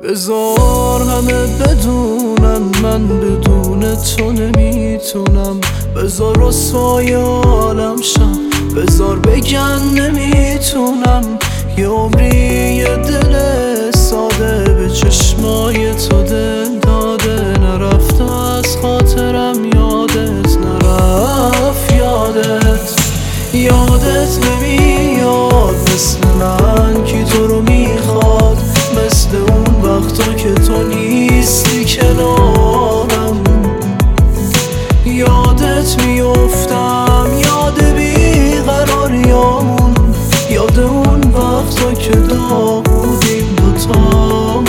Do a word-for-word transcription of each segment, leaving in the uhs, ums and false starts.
بذار همه بدونن من بدون تو نمیتونم، بذار رسوای عالم شم، بذار بگن نمیتونم. یه عمری یه دل ساده به چشمای تو دل داده، نرفته از خاطرم یادت، نرفت یادت. یادت نمیاد مثل من کی تو رو میخواد، مثل اون وقتا که تو نیستی کنارم. یادت میافتم، یاد بیقراریامون، یاد اون وقتا که داغ بودیم دوتامون.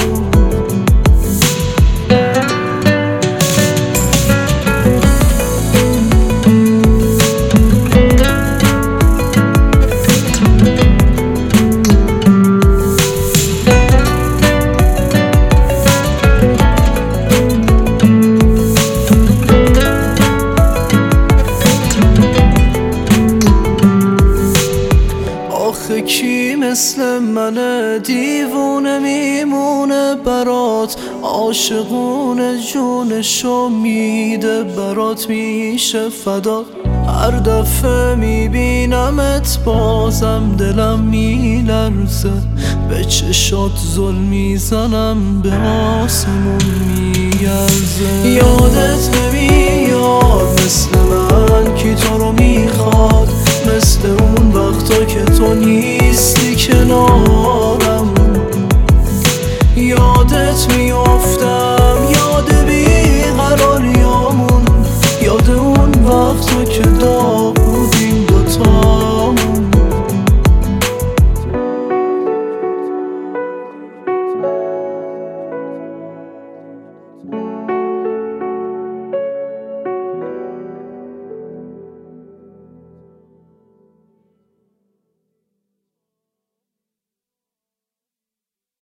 آخه کی مثل من دیوونه میمونه برات، عاشقونه جونشو میده برات، میشه فدا. هر دفعه میبینمت بازم دلم میلرزه، به چشات ظلم میزنم به آسمون میگرزه. یادت نمیاد مثل من کی تو رو میخواد، مثل اون وقتا که تو نیستی کنار.